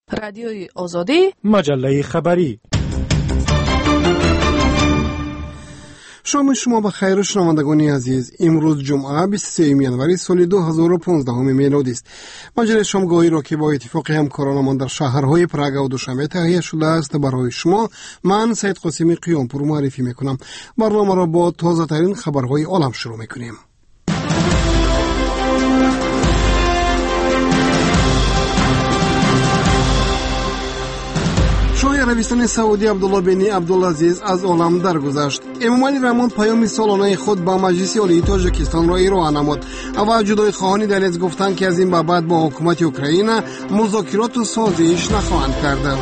رادیوی آزادی، مجله خبری. شما بخیر شنوندگان عزیز. امروز جمعه 23 ینوری سال 2015 میلادی است. مجله شامگاهی را که با اتفاق همکارانمان در شهرهای پراگ و دوشنبه تهیه شده است برای شما، من سید قاسمی قیامپور معرفی میکنم. برنامه را با تازه ترین خبرهای عالم شروع میکنیم. شاه عربستان سعودی عبدالله بن عبدالعزیز از عالم درگذشت. امام علی رحمان پیام سالانه خود با مجلس عالی تاجیکستان را ارائه نمود و جدای خواهان دنیتسک گفتند که از این به بعد با حکومت اوکراین مذاکرات و سازش نخواهند کرد.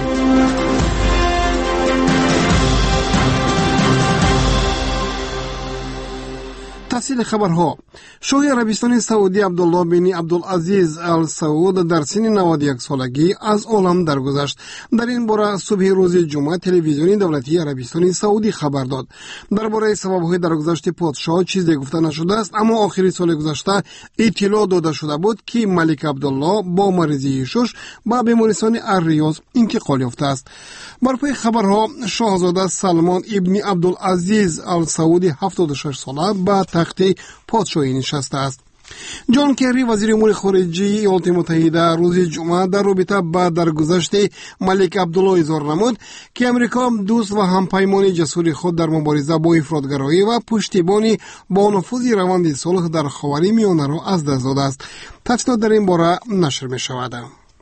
تفصیل خبرها. شاه عربستان سعودی عبدالله بن عبدالعزیز ال سعود در سن 91 سالگی از عالم درگذشت. در این باره صبح روز جمعه تلویزیون دولتی عربستان سعودی خبر داد. درباره سبب‌های درگذشت پادشاه چیزی گفته نشده است، اما آخر سال گذشته اطلاع داده شده بود که ملک عبدالله با مرضی شش به بیمارستان الریاض انتقال یافته است. بر پای خبرها شاهزاده سلمان ابن عبدالعزیز ال سعودی 76 ساله به تخت پادشاهی نشسته است. جان کری وزیر امور خارجه ایالات متحده روز جمعه در رابطه با درگذشت ملک عبدالله اظهار نمود که امریکا دوست و همپیمان جسور خود در مبارزه با افراطگرایی و پشتیبانی با نفوذ روند صلح در خاورمیانه را از دست داده است. تفصیلات در این باره نشر می شود.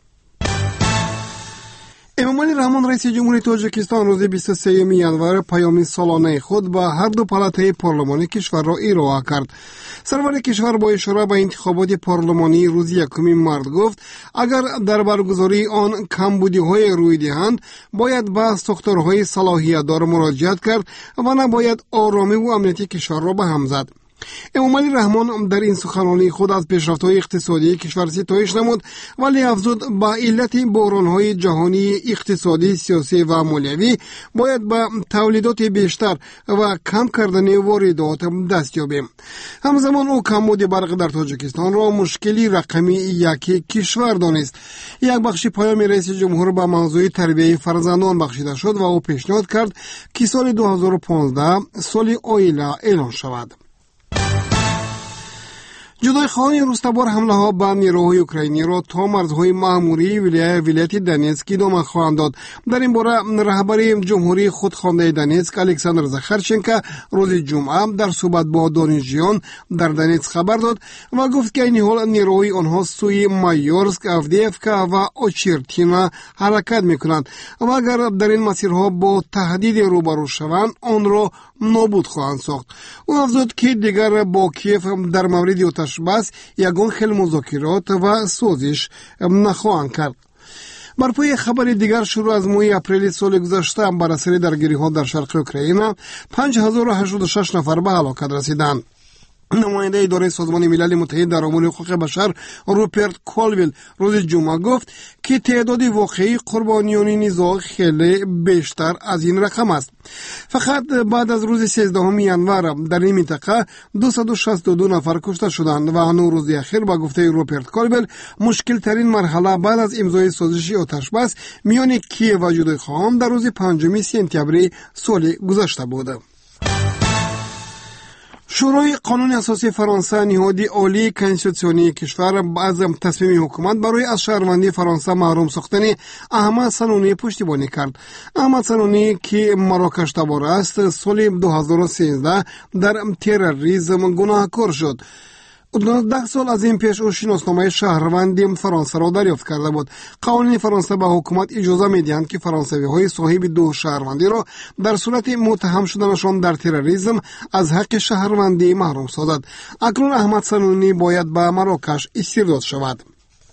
امام علی رحمان رئیس جمهوری تاجیکستان روز 23 ینوری پیام سالانه خود با هر دو پالاتای پارلمانی کشور را ارائه کرد. سرور کشور با اشاره به انتخابات پارلمانی روز 1 مارس گفت اگر در برگزاری آن کمبودی‌های روی دهند باید به ساختارهای صلاحیت دار مراجعت کرد و نباید آرامی و امنیتی کشور را به هم زد. امام علی رحمان در این سخنرانی خود از پیشرفت‌های اقتصادی کشور ستایش نمود ولی افزود با علت بحران‌های جهانی اقتصادی، سیاسی و مالیوی باید به تولیدات بیشتر و کم کردن واردات دست یابیم. همزمان او کمبود برق در تاجیکستان را مشکلی رقمی یک کشور دانست. یک بخش پیام رئیس جمهور به موضوع تربیت فرزندان بخشیده شد و او پیشنهاد کرد که سال 2015 سال عائله اعلان شود. جدای خواهان روستبار حمله ها به نیروهای اوکراینی را تا مرزهای مأموری ولایت دنیتسک ادامه خواهند داد. در این باره رهبر جمهوری خودخوانده دنیتسک الکساندر زاخارچنکو روز جمعه در صحبت با دانشجویان در دنیتسک خبر داد و گفت که این حال نیروهای آنها سوی مایورسک، آفدیفکا و اوچرتینا حرکت میکنند و اگر در این مسیرها با تهدید روبرو شوند آن را نابود خواهند ساخت. او افزود که دیگر با کیف در مورد آتش بس یگان خیلی مذاکرات و سازش نخواهند کرد. بر پای خبر دیگر شروع از ماه اپریل سال گذشته بر اثر درگیری‌ها در شرق اوکراین 5086 نفر به هلاکت رسیدند. نماینده اداره سازمان ملل متحد در امور حقوق بشر روپرت کولویل روز جمعه گفت که تعداد واقعی قربانیان نزاع خیلی بیشتر از این رقم است. فقط بعد از روز 13 ینوری در این منطقه 262 نفر کشته شدند و هنوز روز اخیر با گفته روپرت کولویل مشکل ترین مرحله بعد از امضای سازش آتش بس میان کیف و جدای خواهان در روز 5 سپتامبر سال گذشته بود. شورای قانون اساسی فرانسه نهاد عالی کنستیتوسیونی کشور از تصمیم حکومت برای از شهروندی فرانسه محروم ساختن احمد سنونی پشتیبانی کرد. احمد سنونی که مراکش تبار است سال 2013 در تروریسم گناهکار شد. 10 سال از این پیش او شناسنامه شهروندی فرانسه را دریافت کرده بود. قوانین فرانسه به حکومت اجازه می‌دهند که فرانسوی‌های صاحب دو شهروندی را در صورت متهم شدنشان در تروریسم از حق شهروندی محروم سازد. اکنون احمد سنونی باید به مراکش استرداد شود.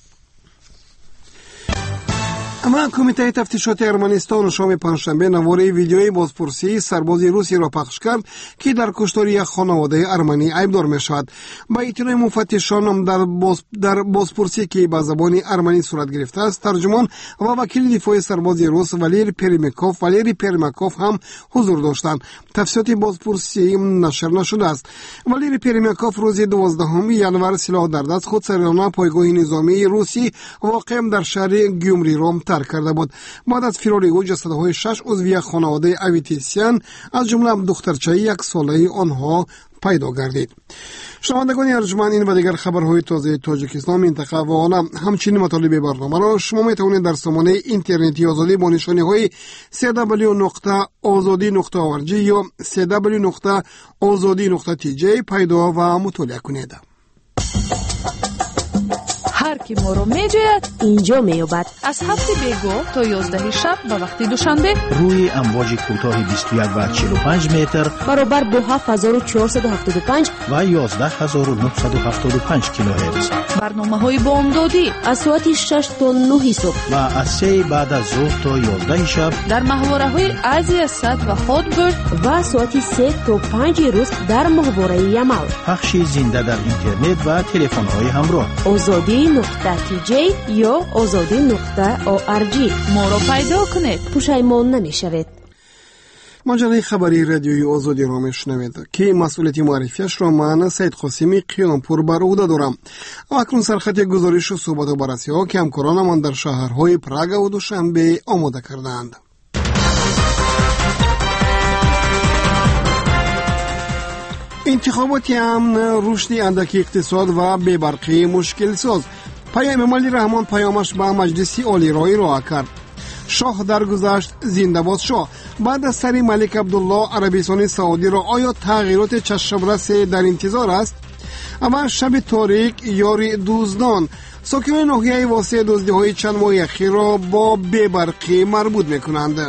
اما کمیته تفتیشات ارمنستان شام پنجشنبه نواره ویدیوی بازپرسی سرباز روسی را پخش کرد که در کشتاری یک خانواده ارمنی عیبدار می‌شود. با اطلاع مفتشان در بازپرسی که به زبان ارمنی صورت گرفته است، ترجمان و وکیل دفاع سرباز روس والری پرمیاکوف هم حضور داشتند. تفصیلات بازپرسی نشر نشده است. والری پرمیاکوف روز 12 ینوری سلاح در دست خود سرانه پایگاه نظامی روسی واقع در شهر گیومری را ترک کرده بود. بعد از فرار او جسدهای 6 عضو خانواده اویتیسیان از جمله دخترچه 1 ساله آنها پیدا گردید. شنوندگان ارجمند، این و دیگر خبرهای تازه تاجیکستان، منطقه و عالم، همچنین مطالب برنامه را شما میتوانید در سامانه اینترنتی آزادی با نشانی‌های www.azadi.org یا www.azadi.tj پیدا و مطالعه کنید. هر کی ما رو میجوید اینجا میابد. از 7 بیگاه تا 11 شب به وقت دوشنبه روی امواج کوتاه 21 و 45 متر برابر با 7475 و 11975 کیلوهرتز. برنامه‌های بامدادی از ساعت 6 تا 9 صبح و از 3 بعد از ظهر تا 11 شب در محوره‌های آسیا صد و هودبرگ و ساعت 3 تا 5 روز در محوره یمال. پخش زنده در اینترنت و تلفن‌های همراه. azadi.tj یا azadi.org. ما رو پیدا کنید، پشیمان نمیشوید. مجله خبری رادیوی آزادی را میشنوید که مسئولیت معرفیش را من سید قاسمی قیامپور بر عهده دارم. اکنون سرخط گزارش و صحبت و بررسی ها که همکاران من در شهرهای پراگ و دوشنبه آماده کردند. انتخابات امن، رشد اندک اقتصاد و بی‌برقی مشکل ساز. پیام ملی رحمان پیامش به مجلس عالی را ارائه کرد. شاه درگذشت، زنده باد شاه. بعد از سری ملک عبدالله عربستان سعودی را آیا تغییرات چشم‌رس در انتظار است؟ اما شب تاریک یاری دزدان، ساکنان ناحیه واسه دزدی‌های چند ماه اخیر را با بی‌برقی مربوط می‌کنند.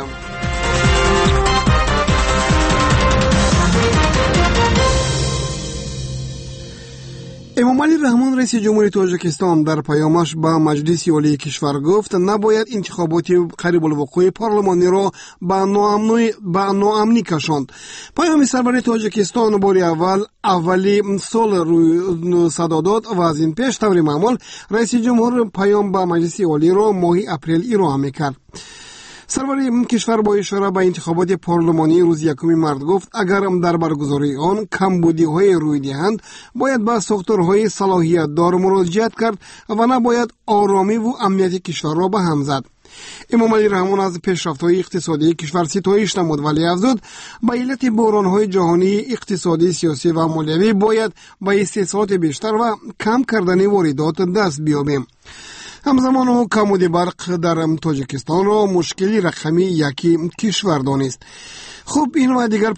امام علی رحمان رئیس جمهوری تاجیکستان در پیامش به مجلس عالی کشور گفت نباید انتخابات قریب الوقوع پارلمانی را به ناامنی کشاند. پیام سرور تاجیکستان باری اولی سال روی صدا داد و از این پیش طور معمول رئیس جمهور پیام به مجلس عالی را ماه اپریل ارائه می‌کرد. سرور کشور با اشاره به انتخابات پارلمانی روز 1 مارس گفت اگر در برگزاری آن کمبودی‌های روی دهند باید به ساختارهای صلاحیت دار مراجعت کرد و نباید آرامی و امنیت کشور را به هم زد. امام علی رحمان از پیشرفت‌های اقتصادی کشور ستایش نمود ولی افزود به علت بحران‌های جهانی اقتصادی، سیاسی و مالیوی باید به استثمار بیشتر و کم کردن واردات دست بیابیم. همزمان کمبود برق در تاجیکستان را مشکلی رقمی یکی کشور دانست. این و دیگر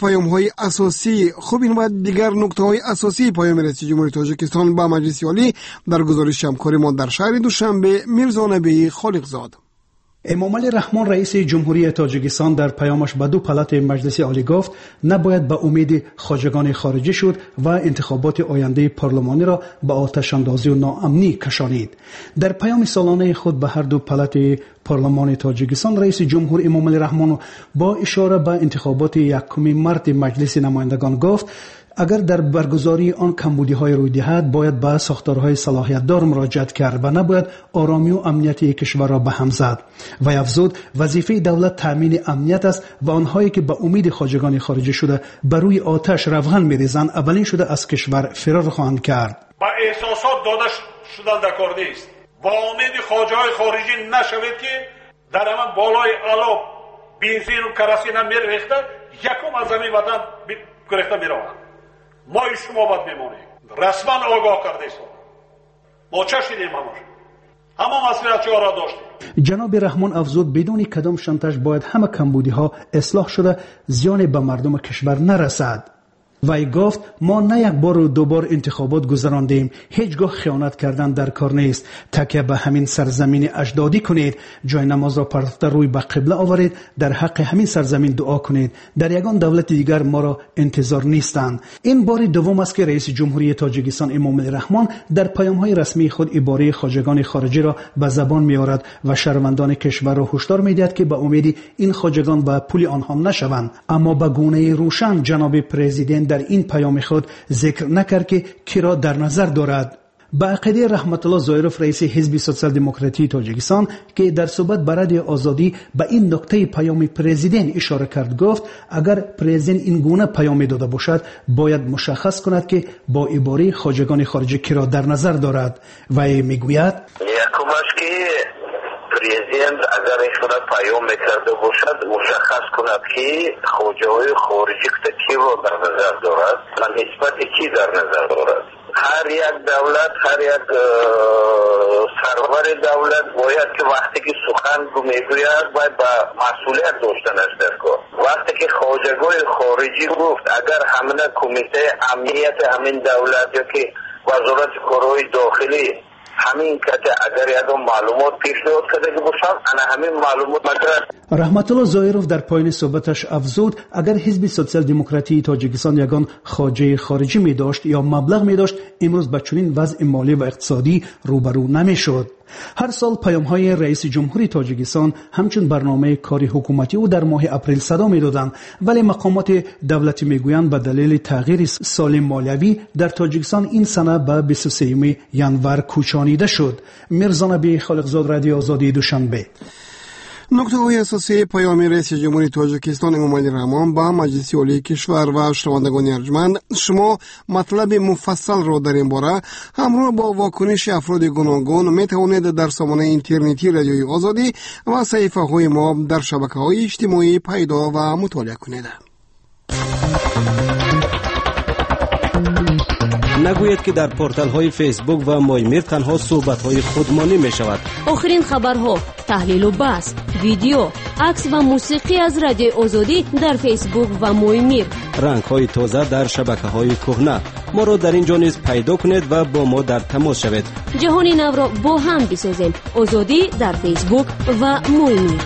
نکته‌های اساسی پیام رئیس جمهوری تاجیکستان با مجلس عالی در گزارش همکار ما در شهر دوشنبه میرزا نبی خالقزاد. امام علی رحمان رئیس جمهوری تاجیکستان در پیامش به 2 پالات مجلس عالی گفت نباید به امید خواجگان خارجی شد و انتخابات آینده پارلمانی را به آتش اندازی و ناامنی کشانید. در پیام سالانه خود به هر 2 پالات پارلمان تاجیکستان رئیس جمهور امام علی رحمان با اشاره به انتخابات 1 مارس مجلس نمایندگان گفت اگر در برگزاری آن کمبودی‌های روی دهد باید به ساختارهای صلاحیت دار مراجعت کرد و نباید آرامی و امنیت کشور را به هم زد. و افزود وظیفه دولت تامین امنیت است و آنهایی که به امید خواجگان خارجی شده بر روی آتش روغن می‌ریزند اولین شده از کشور فرار خواهند کرد. با احساسات داده شدن در کار نیست. با امید خواجه‌های خارجی نشوید که در همان بالای آلو بنزین و کراسین می‌ریخته یکم از زمین وطن گرفته می‌روند. ما شما باید میمونیم. رسما آگاه کرده است. ما چه شدیم همه مسئولیت را داشتیم. جناب رحمان افزود بدون کدام شانتاژ باید همه کمبودی‌ها اصلاح شده زیان به مردم کشور نرسد. وی گفت ما نه 1 بار و 2 بار انتخابات گذراندیم، هیچگاه خیانت کردن در کار نیست. تکیه به همین سرزمین اجدادی کنید، جای نماز را پرتفته روی به قبله آورید، در حق همین سرزمین دعا کنید. در یگان دولت دیگر ما را انتظار نیستند. این بار دوم است که رئیس جمهوری تاجیکستان امام علی رحمان در پیام‌های رسمی خود عباره خواجگان خارجی را به زبان می‌آورد و شهروندان کشور را هشدار می‌دهد که به امید این خواجگان به پول آنها نشوند. اما به گونه روشن جناب پرزیدنت در این پیام خود ذکر نکرد که کی را در نظر دارد. با عقیده رحمت الله ظاهروف رئیس حزب سوسیال دموکراتی تاجیکستان که در صحبت با رادیو آزادی به این نکته پیام پرزیدنت اشاره کرد گفت اگر پرزیدنت این گونه پیام داده باشد باید مشخص کند که با عباره خواجگان خارجی کی را در نظر دارد. و میگوید یکمش که پرزیدنت اگر ایشون پیام میکرده باشد مشخص کند که خوجه‌های خارجی کی رو در نظر دارد و نسبت کی در نظر دارد. هر یک دولت، هر یک سرور دولت باید که وقتی که سخن رو میگوید باید با مسئولیت داشتنش در کار. وقتی که خواجگاه خارجی گفت اگر همه کمیته امنیت همین دولت یا که وزارت کارهای داخلی همین کته اگر یادم معلومات پیشنهاد کرده که باشم انا همین معلومات مگر. رحمت الله ظاهرов در پایان صحبتش افزود اگر حزب سوسیال دموکراتی تاجیکستان یگان خواجه خارجی می داشت یا مبلغ می داشت امروز به چنین وضع مالی و اقتصادی روبرو نمی شد. هر سال پیام‌های رئیس جمهوری تاجیکستان همچون برنامه کاری حکومتی او در ماه اپریل صدا می‌دادند، ولی مقامات دولتی میگویند به دلیل تغییر سال مالیوی در تاجیکستان این سنه به 23 ژانویه کوچانیده شد. میرزا نبی خالقزاد، رادیو آزادی، دوشنبه. نکته‌های اساسی پیام رئیس جمهوری تاجیکستان امامعلی رحمان با مجلس عالی کشور و شنوندگان ارجمند، شما مطلب مفصل را در این باره همراه با واکنش افراد گوناگون می توانید در سامانه اینترنتی رادیوی آزادی و صفحه‌های ما در شبکه‌های اجتماعی پیدا و مطالعه کنید. نگوید که در پورتال های فیسبوک و مایمیر تنها صحبت های خودمانی می شود. آخرین خبرها، تحلیل و بحث، ویدیو، عکس و موسیقی از رادیو آزادی در فیسبوک و مایمیر. رنگ های تازه در شبکه های کهنه. ما را در اینجا نیز پیدا کنید و با ما در تماس شوید. جهان نو را با هم بسازیم. آزادی در فیسبوک و مایمیر.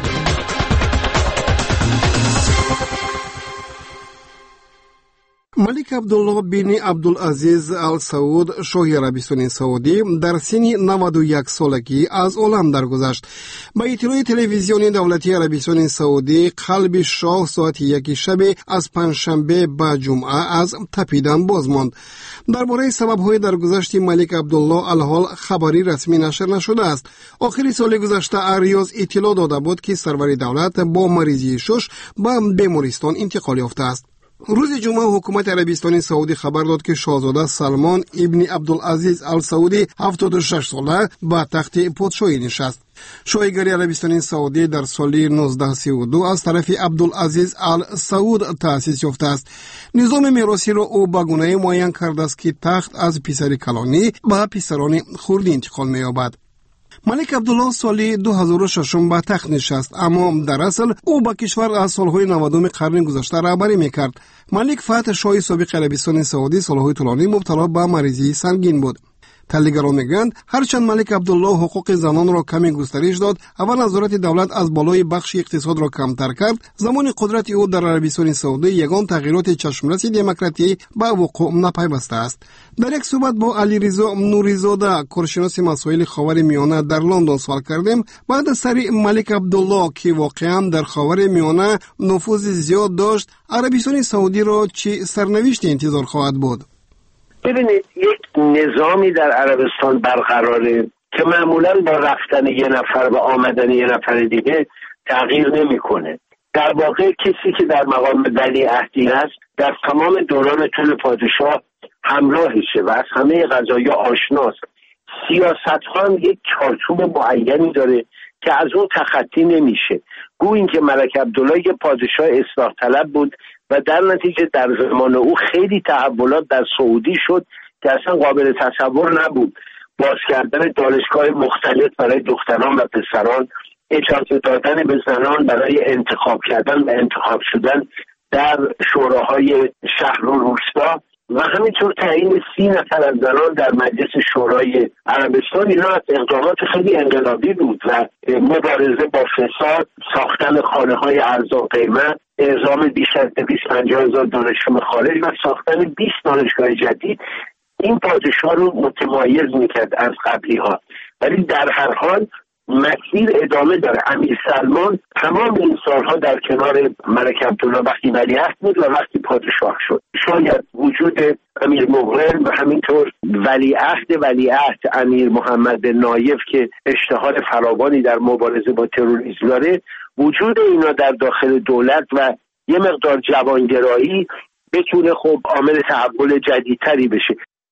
ملک عبدالله بن عبدالعزیز آل سعود شاه عربستان سعودی در سن 91 سالگی از عالم درگذشت. با اطلاع تلویزیون دولتی عربستان سعودی قلب شاه ساعت 1 شب از پنجشنبه به جمعه از تپیدن باز ماند. درباره سبب‌های درگذشت ملک عبدالله الحال خبری رسمی نشر نشده است. آخر سال گذشته اریاز اطلاع داده بود که سرور دولت با مریضی شش به بیمارستان انتقال یافته است. روز جمعه حکومت عربستان سعودی خبر داد که شاهزاده سلمان ابن عبدالعزیز آل سعودی 76 ساله به تخت پادشاهی نشست. شاهیگری عربستان سعودی در سال 1932 از طرف عبدالعزیز آل سعود تأسیس یافته است. نظام میراثی را او به گونه معین کرده است که تخت از پسر کلانی به پسران خردی انتقال می‌یابد. ملک عبدالله سال 2006 به تخت نشست، اما در اصل او با کشور از سالهای 90 قرن گذشته رهبری میکرد. ملک فتح شاه سابق عربستان سعودی سالهای طولانی مبتلا به مریضی سنگین بود. تحلیلگران میگویند هرچند ملک عبدالله حقوق زنان را کمی گسترش داد و نظارت دولت از بالای بخش اقتصاد را کمتر کرد، زمان قدرت او در عربستان سعودی یگان تغییرات چشمرس دموکراتی به وقوع نپیوسته است. در یک صحبت با علیرضا نوریزاده کارشناس مسائل خاورمیانه در لندن سوال کردیم بعد از سر ملک عبدالله که واقعا در خاورمیانه نفوذ زیاد داشت، عربستان سعودی را چه سرنوشتی انتظار خواهد بود؟ ببینید، یک نظامی در عربستان برقراره که معمولا با رفتن یه نفر و آمدن یه نفر دیگه تغییر نمیکنه. در واقع کسی که در مقام ولیعهدی هست در تمام دوران طول پادشاه همراهشه و از همه قضایا آشناست. سیاست ها هم یک چارچوب معینی داره که از اون تخطی نمیشه. گو این که ملک عبدالله یه پادشاه اصلاح طلب بود و در نتیجه در زمان او خیلی تحولات در سعودی شد که اصلا قابل تصور نبود. باز کردن دانشگاه مختلف برای دختران و پسران، اجازه دادن به زنان برای انتخاب کردن و انتخاب شدن در شوراهای شهر و روستا و همینطور تعیین 30 نفر از زنان در مجلس شورای عربستان. اینا از اقدامات خیلی انقلابی بود و مبارزه با فساد، ساختن خانه‌های ارزان قیمت، اعزام بیش از 250,000 دانشجو خارج و ساختن 20 دانشگاه جدید این پادشاه رو متمایز میکرد از قبلی ها. ولی در هر حال مسیر ادامه داره. امیر سلمان تمام این سالها در کنار ملک عبدالله وقتی ولیعهد بود و وقتی پادشاه شد. شاید وجود امیر مغرل و همینطور ولیعهد امیر محمد نایف که اشتهار فراوانی در مبارزه با تروریسم داره، وجود اینا در داخل دولت و یه مقدار جوانگرایی بتونه خب عامل تحول جدیدتری بشه.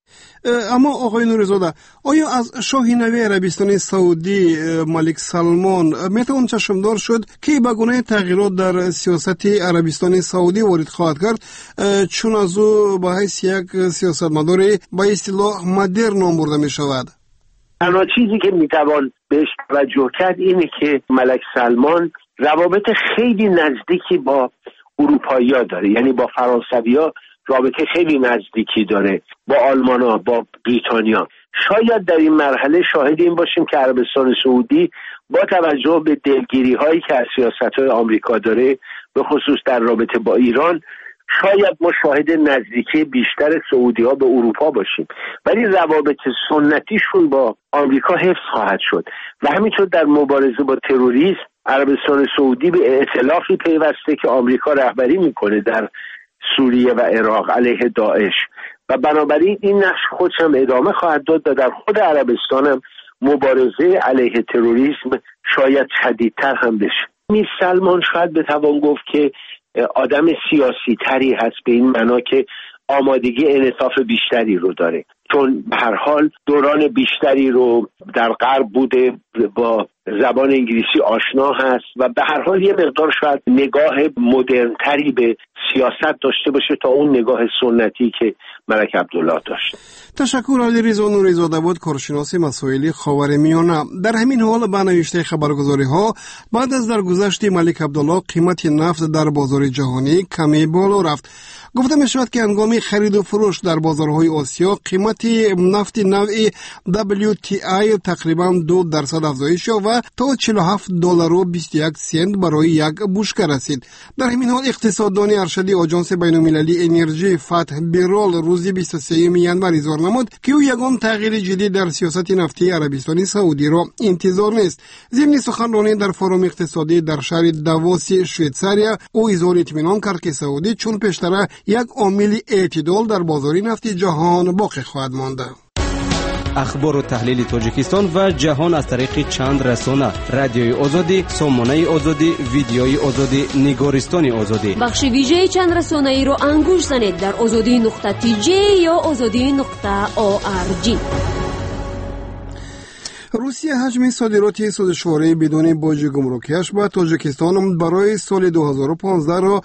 اما آقای نوری‌زاده، آیا از شاه نوی عربستان سعودی ملک سلمان میتوان چشمدار شد که به گونه تغییرات در سیاست عربستان سعودی وارد خواهد کرد، چون از او به حیث یک سیاستمدار به اصطلاح مدرن نام برده می شود؟ تنها چیزی که میتوان بهش توجه کرد اینه که ملک سلمان روابط خیلی نزدیکی با اروپایی‌ها داره، یعنی با فرانسوی‌ها رابطه خیلی نزدیکی داره، با آلمان‌ها، با بریتانیا. شاید در این مرحله شاهد این باشیم که عربستان سعودی با توجه به دلگیری‌هایی که از سیاست‌های آمریکا داره، به خصوص در رابطه با ایران، شاید ما شاهد نزدیکی بیشتر سعودی‌ها به اروپا باشیم، ولی روابط سنتیشون با آمریکا حفظ خواهد شد و همینطور در مبارزه با تروریسم عربستان سعودی به ائتلافی پیوسته که آمریکا رهبری میکنه در سوریه و عراق علیه داعش و بنابراین این نقش خودش هم ادامه خواهد داد و در خود عربستان هم مبارزه علیه تروریسم شاید شدیدتر هم بشه. میر سلمان شاید بتوان گفت که آدم سیاسی تری هست، به این معنا که آمادگی انعطاف بیشتری رو داره، چون به هر حال دوران بیشتری رو در غرب بوده، با زبان انگلیسی آشنا هست و به هر حال یه مقدار شاید نگاه مدرن‌تری به سیاست داشته باشه تا اون نگاه سنتی که ملک عبدالله داشت. تشکر. علی رضا نوری‌زاده بود، کارشناس مسائل خاورمیانه. در همین حال به نوشته خبرگزاری‌ها بعد از درگذشت ملک عبدالله قیمت نفت در بازار جهانی کمی بالا رفت. گفته می شود که هنگام خرید و فروش در بازارهای آسیا قیمت نفت نوع WTI تقریبا 2% افزایش یافت و تا $47.21 برای یک بشکه رسید. در همین حال اقتصاددان ارشدی آژانس بین‌المللی انرژی فتح بیرال روز 23 ینور اظهار نمود که او یگان تغییر جدی در سیاست نفتی عربستان سعودی را انتظار نیست. ضمن سخنرانی در فروم اقتصادی در شهر داووس شویتزاریا او اظهار اطمینان کرد که سعودی چون پیشتر یک عامل اعتدال در بازار نفت جهان باقی خواهد ماند. اخبار و تحلیل تاجیکستان و جهان از طریق چند رسانه: رادیوی آزادی، سامانه آزادی، ویدیوی آزادی، نگارستان آزادی. بخش ویژه چند رسانه ای رو انگوش زنید در azadi.tj یا azadi.org. روسیه حجم صادرات سوزشواری بدون باج گمرکیش به تاجیکستان برای سال 2015 را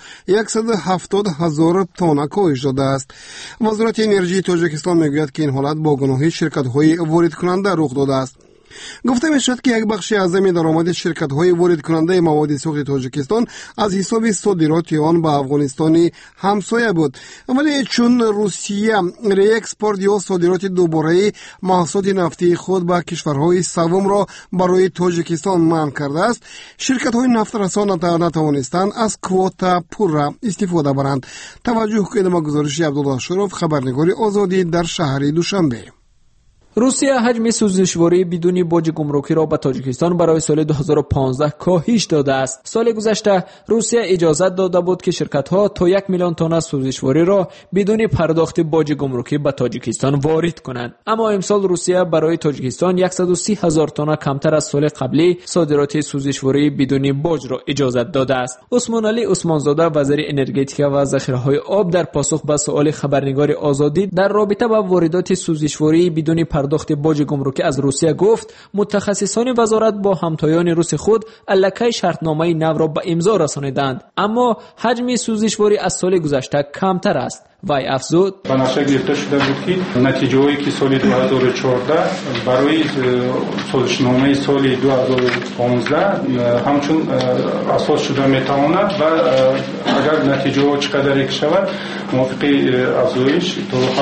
170,000 تن کاهش داده است. وزارت انرژی تاجیکستان میگوید که این حالت با گناهی شرکت‌های وارد کننده رخ داده است. گفته می شود که یک بخش اعظم درآمد شرکت‌های وارد کننده مواد سوخت تاجیکستان از حساب صادرات آن به افغانستان همسایه بود، ولی چون روسیه ری اکسپورت یا صادرات دوباره محصولات نفتی خود به کشورهای سوم را برای تاجیکستان منع کرده است، شرکت‌های نفت رسان نتوانستند از کوتا پور استفاده برند. توجه کنید به گزارش عبدالله شرف، خبرنگار آزادی در شهر دوشنبه. روسیه حجم سوزشواری بدون باج گمرکی را به تاجیکستان برای سال 2015 کاهش داده است. سال گذشته روسیه اجازه داده بود که شرکت‌ها تا 1 میلیون تن سوزشواری را بدون پرداخت باج گمرکی به تاجیکستان وارد کنند. اما امسال روسیه برای تاجیکستان 130,000 تن کمتر از سال قبلی صادرات سوزشواری بدون باج را اجازه داده است. عثمان علی عثمانزاده، وزیر انرژتیک و ذخیره‌های آب، در پاسخ به سوال خبرنگار آزادی در رابطه با واردات سوزشواری بدون پرداخت باج گمرکی از روسیه گفت متخصصان وزارت با همتایان روس خود الکی شرطنامه نو را به امضا رسانیدند، اما حجم سوزشواری از سال گذشته کمتر است. وای افزود به نظر گرفته شده بود که نتیجه‌ای که سال 2014 برای سازشنامه سال 2015 همچون اساس شده میتواند و اگر نتیجه چقدر یک شود موافق افزایش تا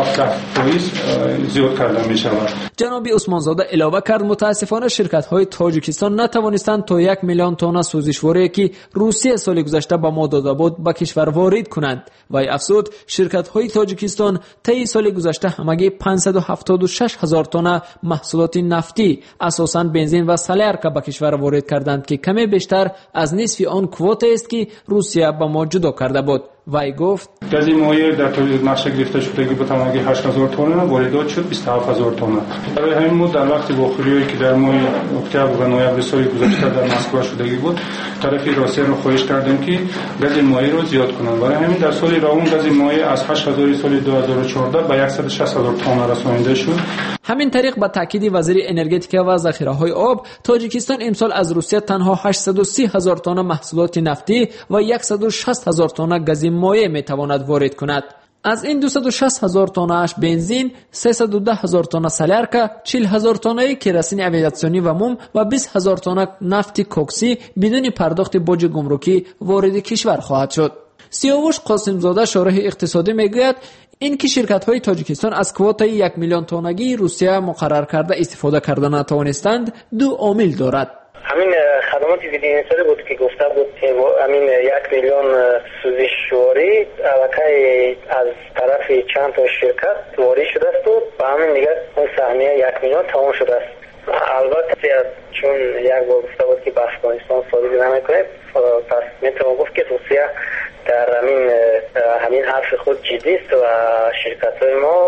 7% زیاد کرده می شود. جناب عثمانزاده علاوه کرد متاسفانه شرکت‌های تاجیکستان نتوانستند تا 1 میلیون تن سوزشواری که روسیه سال گذشته به ما داده بود به کشور وارد کنند. وای افزود شرکت‌های تاجیکستان طی سال گذشته همگی 576,000 تن محصولات نفتی اساساً بنزین و سلر به کشور وارد کردند که کمی بیشتر از نصف آن کوتا است که روسیه به ما جدا کرده بود. وی گفت گاز مایع در تولید نقشه گرفته شدگی به تمامی 8000 تن واردات شد 27000 تن. برای همین مدت در وقت بخوریایی که در ماه اکتبر و نوامبر سال گذشته در مسکو شدگی بود، طرف روسیه رو خواهش کردیم که گاز مایع رو زیاد کنند. برای همین در سال راون گاز مایع از 8000 سال 2014 به 160000 تن رسانیده شد. همین طریق با تاکید وزیر انرژتیک و ذخیره‌های آب، تاجیکستان امسال از روسیه تنها 830000 تن محصولات نفتی و 160000 تن گاز مایع میتواند وارد کند. از این 260000 تنش بنزین، 310000 تن سالارکا، 40000 تن کراسین اویاسیونی و موم و 20000 تن نفت کوکسی بدون پرداخت باج گمرکی وارد کشور خواهد شد. سیاوش قاسمزاده شارح اقتصادی میگوید اینکه شرکت‌های تاجیکستان از کوتای 1 میلیون تنگی روسیه مقرر کرده استفاده کردن نتوانستند دو عامل دارد. همین خدمات ویدیوینسری بود که گفته بود که همین 1 میلیون سوزشواری الکی از طرف چند تا شرکت وارد شده است و همین دیگه اون سهمیه 1 میلیون تمام شده است. البته چون یک بار گفته بود که به افغانستان صادر نمیکنه، پس میتونم گفت که روسیه در همین حرف خود جدی است و شرکت‌های ما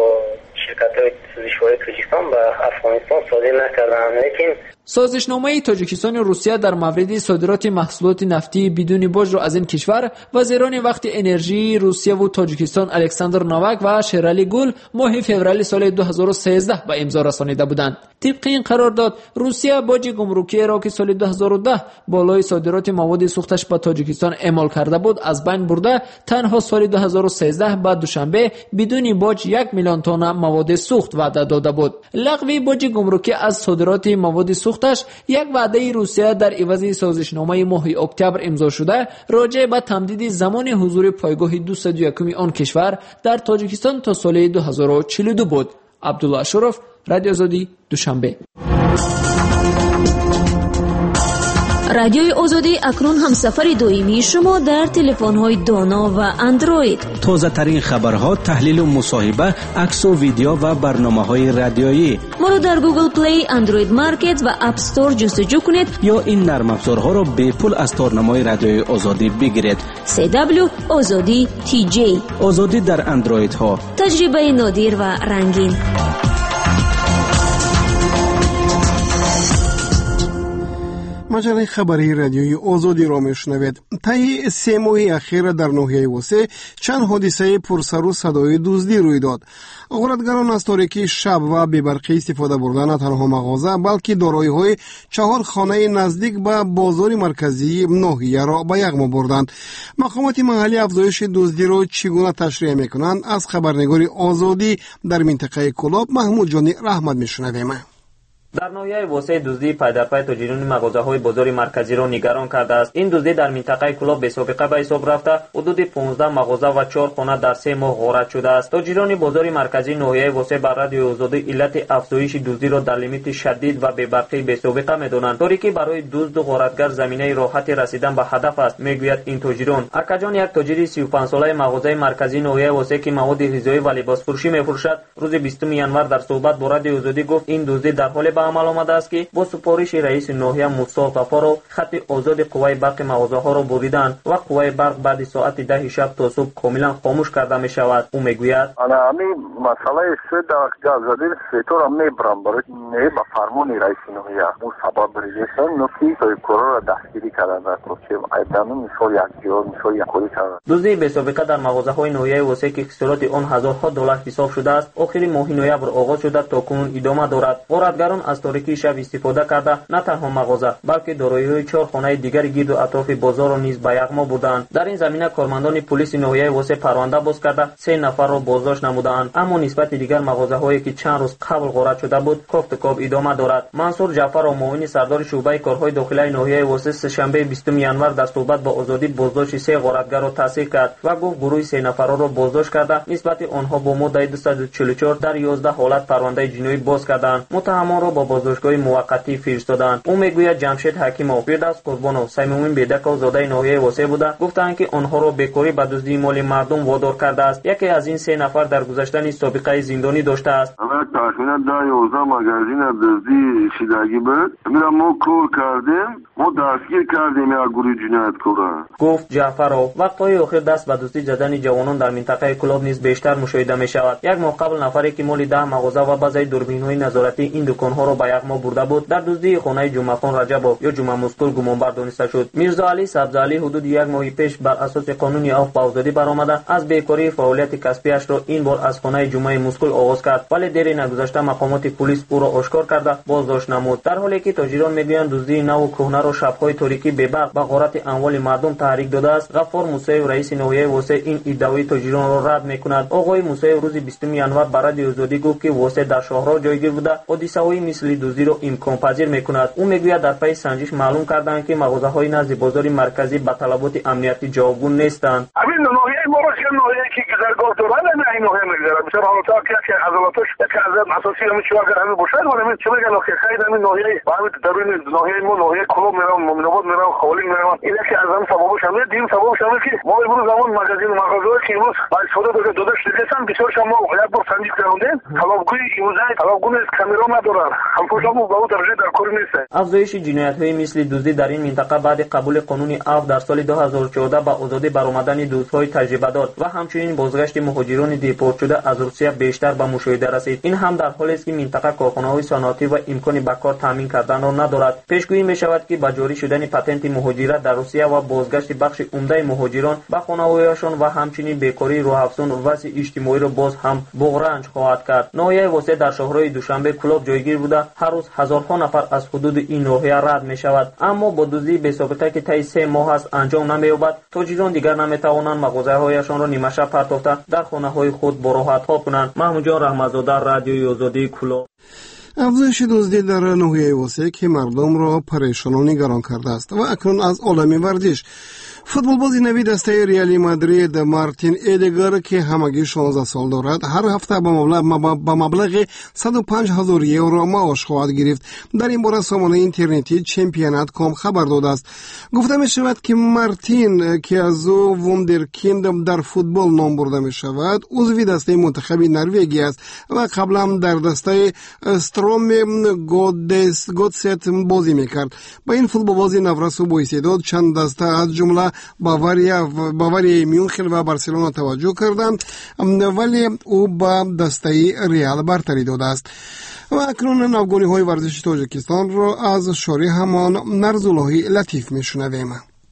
شرکت‌های سوزشواری تاجیکستان به افغانستان صادر نکردند. لیکن سازشنامه تاجیکستان و روسیه در مورد صادرات محصولات نفتی بدون باج را از این کشور وزیران وقت انرژی روسیه و تاجیکستان الکساندر نوواک و شرالی گل ماه فوریه سال 2013 به امضا رسانیده بودند. طبق این قرارداد روسیه باج گمرکی را که سال 2010 بالای صادرات مواد سوختش به تاجیکستان اعمال کرده بود از بین برده، تنها سال 2013 بعد دوشنبه بدون باج 1 میلیون تن مواد سوخت وعده داده بود. لغو باج گمرکی از صادرات مواد سوختش یک وعده روسیه در عوض سازشنامه ماه اکتبر امضا شده راجع به تمدید زمان حضور پایگاه 201 آن کشور در تاجیکستان تا سال 2042 بود. عبدالله اشرف، رادیو آزادی، دوشنبه. رادیوی آزادی اکنون هم سفر دائمی شما در تلفن‌های دانا و اندروید. تازه ترین خبرها، تحلیل و مصاحبه، عکس و ویدیو و برنامه‌های رادیویی. ما رو در گوگل پلی، اندروید مارکت و اپ استور جستجو کنید یا این نرم افزارها را به پول از تارنمای رادیوی آزادی بگیرید. CW آزادی TJ. آزادی در اندروید ها. تجربه نادر و رنگین. مجله خبری رادیوی آزادی را میشنوید. طی 3 ماه اخیر در ناحیه وسه چند حادثه پرسر و صدای دزدی روی داد. غارتگران از تاریکی شب و بی‌برقی استفاده بردن نه تنها مغازه بلکه دارایی‌های 4 خانه نزدیک به بازار مرکزی ناحیه را به یغما بردند. مقامات محلی افزایش دزدی را چگونه تشریح میکنند؟ از خبرنگار آزادی در منطقه کلاب محمود جانی رحمت میشنویم. در ناحیه واسه دزدی پای در پای تاجران مغازه‌های بازار مرکزی را نگران کرده است. این دزدی در منطقه کلاب به سابقه به حساب رفته حدود 15 مغازه و 4 خانه در 3 ماه غارت شده است. تاجران بازار مرکزی ناحیه واسه بر رادیو آزادی علت افزایش دزدی را در لیمیت شدید و بی‌برقی به سابقه می‌دانند. طوری که برای دزد و غارتگر زمینه راحت رسیدن به هدف است، میگوید این تاجران. اکاجان یک تاجر 35 ساله مغازه مرکزی ناحیه واسه که مواد غذایی و لباس فروشی می‌فروشد، روز 20 ینور در صحبت با رادیو آزادی گفت این دزدی در حال به عمل آمده است که با سپارش رئیس ناحیه موسی غفارو خط آزاد قوای برق مغازه‌ها را بریدند و قوای برق بعد ساعت 10 شب تا صبح کاملا خاموش کرده می شود. او میگوید انا همین مسئله سود گازداری سیتور میبرم برای با فرمان رئیس ناحیه مو سبب ریلیشن نوکی توی کورا را دستگیری کردند که ایدانو میشور یک جور میشور یک کوری کردند. دزدی به سابقه در مغازه‌های ناحیه واسه که خسارات آن هزارها دلار حساب شده است آخر ماه نوامبر آغاز شده تا کنون ادامه دارد. غارتگران از تاریکی شب استفاده کرده نه تنها مغازه بلکه دارایی‌های 4 خانه دیگر گرد و اطراف بازار را نیز به یغما بردند. در این زمینه کارمندان پلیس ناحیه واسه پرونده باز کرده 3 نفر را بازداشت نمودند. اما نسبت دیگر مغازه‌هایی که چند روز قبل غارت شده بود کوفتکاب ادامه دارد. منصور جعفر و معاون سردار شعبه کارهای داخلی ناحیه واسه سه‌شنبه 20 ینور در صحبت با آزادی بازداشت 3 غارتگر را تصدیق کرد و گفت گروه 3 نفر را بازداشت کرده نسبت آنها با ماده 244 در 11 حالت پرونده جنایی باز کردند. متهمان را با ба бازداشتگاه موقتی فرستادند. او میگوید جمشید حکیمов فردوس قربانov صمیم‌الدین بیدکov زاده ناحیه واسه بوده. گفتند که آنها را بیکاری به دزدی مال مردم وادار کرده است. یکی از این سه نفر در گذشته سابقه زندانی داشته است. تخمینا 10-11 مگزین دزدی شیدگی بود. ما کار کردیم، ما دستگیر کردیم یک گروه جنایتکارا. گفت جعفرov وقت‌های اخیر دست به دزدی زدن جوانان در منطقه کلاب نیز بیشتر مشاهده می‌شود. یک ماه قبل نفری که مال 10 مغازه و بعضی دوربین‌های نظارتی این دکان‌ها را به یغما برده بود در دزدی خانه جمعه‌خان رجبov یا جمعه مسکول گمانبر دانسته شد. میرزا علی سبزعلی حدود یک ماه پیش بر اساس قانون عفو به آزادی برآمده از بیکاری فعالیت کسبیش را این بار از خانه جمعه مسکول آغاز کرد، ولی دیر نگذشته مقامات پلیس او را آشکار کرده بازداشت نمود. در حالی که تاجران میگویند دزدی نو و کهنه را شب‌های تاریکی به‌برق به غارت اموال مردم تحریک داده است، غفار موسوی رئیس ناحیه واسه این ادعای تاجران را رد می‌کند. آقای موسوی روز 20 ینور برای آزادی گفت که واسه در شهرها جایگیر بوده حادثه‌های مثل دزدی را امکان پذیر می‌کند. او میگوید در پی سنجش معلوم کردند که مغازه‌های نزد بازار مرکزی به طلبات امنیتی جوابگو نیستند. همین ناحیه ما را که ناحیه که گذرگاه دارند این ناحیه می‌گذرد. مثلا حالا تا که عضلاتش که از اساسی همین چیزا اگر همین باشه ولی چه میگن که خیر همین ناحیه همین درون ناحیه ما ناحیه کلوب میرم مومن‌آباد میرم خالی میرم این که از هم سببش همین دیم سببش همین که ما امروز زمان مغازه مغازه که امروز باید سودا داده شدن بسیار شما یک بار سنجش کردن طلبگوی امروزه طلبگون از کامرا ندارن همونجا با اون درجه در کار نیست. افزایش جنایت‌های مثل دزدی در این منطقه بعد قبول قانون عفو در سال 2014 با آزادی برآمدن دزدهای تجربه دار و همچنین بازگشت مهاجران دیپورت شده از روسیه بیشتر به مشاهده رسید. این هم در حالی است که منطقه کارخانه‌های صنعتی و امکان به کار تامین کردن را ندارد. پیشگویی می‌شود که با جاری شدن پتانت مهاجرت در روسیه و بازگشت بخش عمده مهاجران به خانه‌هایشان و همچنین بیکاری راه‌افزون و وضع اجتماعی را باز هم بغرنج خواهد کرد. ناحیه واسه در شهرهای دوشنبه کلاب جایگیر بوده هر روز هزارها نفر از حدود این ناحیه رد می‌شود، اما با دزدی بی‌سابقه که طی 3 ماه است انجام نمی‌یابد. تاجران دیگر نمی‌توانند مغازه‌هایشان را نیمه شب پرتافته در خانه‌های خود با راحت خواب کنند. محمود جان رحمت‌زاده، رادیوی آزادی کلاب. افزایش دزدی در ناحیه وسیع که مردم را پریشان و نگران کرده است. و اکنون از عالم ورزش فوتبالباز نوی دسته ریال مادرید مارتین ایدگر که همگی 16 سال دارد هر هفته با مبلغ 105,000 یورو معاش خواهد گرفت. در این باره سامانه اینترنتی چمپیونات کام خبر داده است. گفته می شود که مارتین که از او وندرکیند در فوتبال نام برده می شود عضو دسته منتخب نروژی است و قبلا در دسته استروم گودست بازی می کرد. با این فوتبالباز نورسو بایستاد چند دسته از جمله باواریا میونخن و بارسلونا توجه کردند، ولی او با دسته ریال برتری داده است. و اکنون نوگانی های ورزش تاجیکستان را از شاری همان نرزاللهی لطیف میشنویم.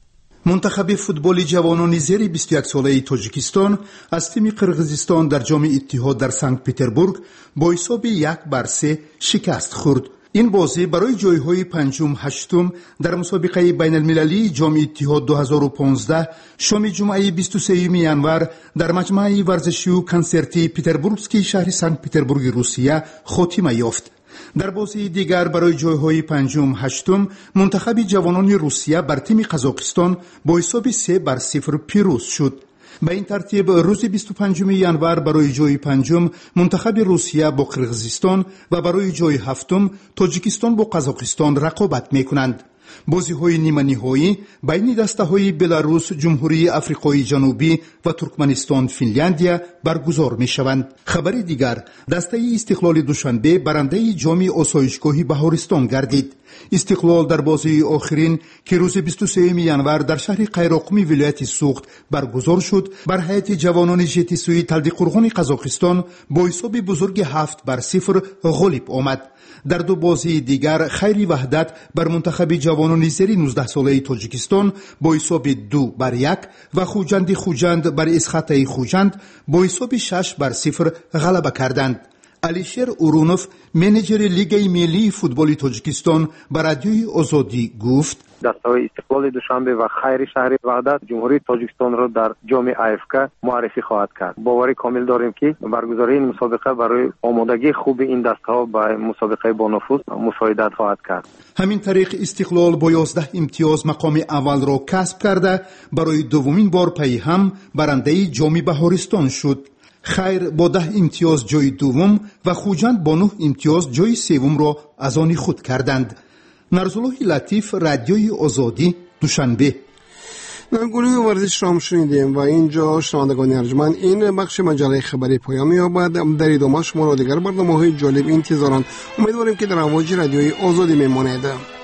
منتخب فوتبال جوانان زیر 21 ساله تاجیکستان از تیم قرقیزستان در جام اتحاد در سنت پتربورگ با حساب 1-3 شکست خورد. این بازی برای جایهای پنجم هشتم در مسابقه بین المللی جام اتحاد 2015 شام جمعه 23 ینور در مجمع ورزشی و کنسرتی پتربورگسکی شهر سنت پتربورگ روسیه خاتمه یافت. در بازی دیگر برای جایهای پنجم هشتم منتخب جوانان روسیه بر تیم قزاقستان با حساب 3-0 پیروز شد. به این ترتیب روز 25 ینور برای جای پنجم منتخب روسیه با قرقیزستان و برای جای هفتم تاجیکستان با قزاقستان رقابت می‌کنند. بازی‌های نیمه نهایی بین دسته‌های بلاروس، جمهوری آفریقای جنوبی و ترکمنستان فنلاندیا برگزار می‌شوند. خبر دیگر، دسته استقلال دوشنبه برنده جام آسایشگاه بهارستان گردید. استقلال در بازی آخرین که روز 23 ینور در شهر قیراقمی ولایت سوخت برگزار شد بر هیئت جوانان ژتیسوی تلدیقرغان قزاقستان با حساب بزرگ 7-0 غالب آمد. در دو بازی دیگر خیری وحدت بر منتخب جوانان زیر 19 ساله تاجیکستان با حساب 2-1 و خوجند بر اسخطه خوجند با حساب 6-0 غلبه کردند. علیشیر اورونوف منیجر لیگ ملی فوتبال تاجیکستان بر رادیوی آزادی گفت دسته‌های استقلال دوشنبه و خیر شهر وحدت جمهوری تاجیکستان را در جام آفریقا معرفی خواهد کرد. باوری کامل داریم که برگزاری این مسابقه برای آمادگی خوب این دسته‌ها به مسابقه با نفوذ مساعدت خواهد کرد. همین طریق استقلال با 11 امتیاز مقام اول را کسب کرده برای دومین بار پی هم برنده جام بهارستان شد. خیر با 10 امتیاز جای دوم و خوجند با 9 امتیاز جای سوم را از آن خود کردند. نرزالله لطیف، رادیوی آزادی، دوشنبه. در گروه ورزش را شنیدیم و اینجا شنوندگان ارجمند این بخش مجله خبری پایان یابد. در ادامه شما را دیگر برنامه‌های جالب انتظارند. امیدواریم که در امواج رادیوی آزادی میمانید.